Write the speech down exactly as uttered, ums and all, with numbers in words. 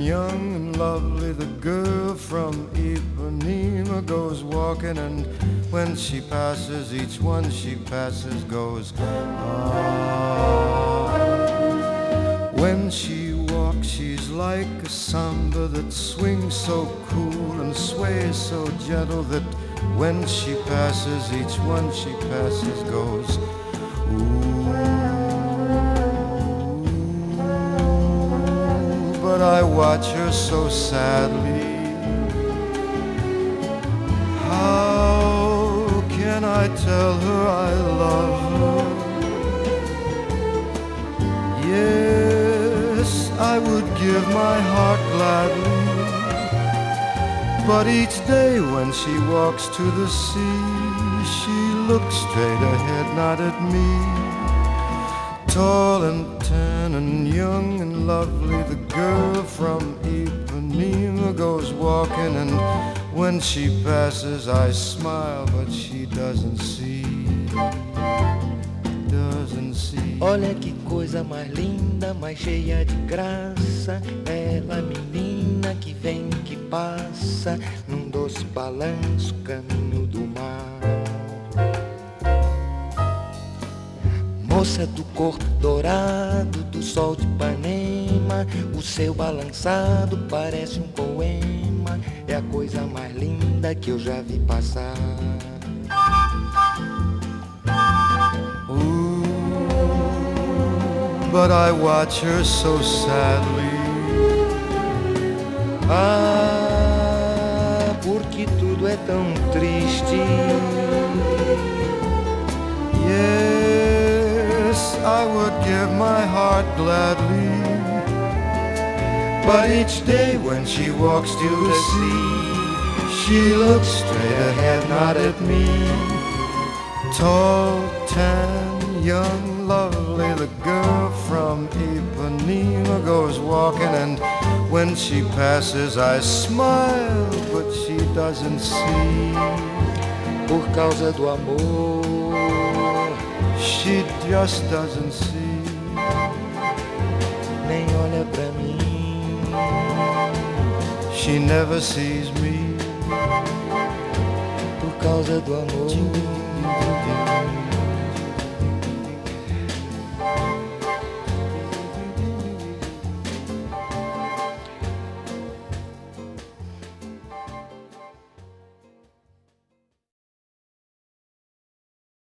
young and lovely, the girl from Ipanema goes walking, and when she passes, each one she passes goes, ah. When she walks, she's like a samba that swings so cool and sways so gentle that when she passes, each one she passes goes, ooh. But I watch her so sadly. How can I tell her I love her? Yes, I would give my heart gladly, but each day when she walks to the sea, she looks straight ahead, not at me. Tall and tan and young and lovely, the girl from Ipanema goes walking, and when she passes I smile, but she doesn't see, doesn't see. Olha que coisa mais linda, mais cheia de graça, ela menina que vem, que passa, num doce balanço, caminho do mar. Moça do corpo dourado, do sol de Ipanema, o seu balançado parece um poema, é a coisa mais linda que eu já vi passar. Ooh, but I watch her so sadly. Ah, porque tudo é tão triste. Yes, I would give my heart gladly, but each day when she walks to the sea, she looks straight ahead, not at me. Tall, tan, young, lovely, the girl from Ipanema goes walking, and when she passes I smile, but she doesn't see. Por causa do amor, she just doesn't see. Nem olha pra mim, she never sees me. por causa do amor.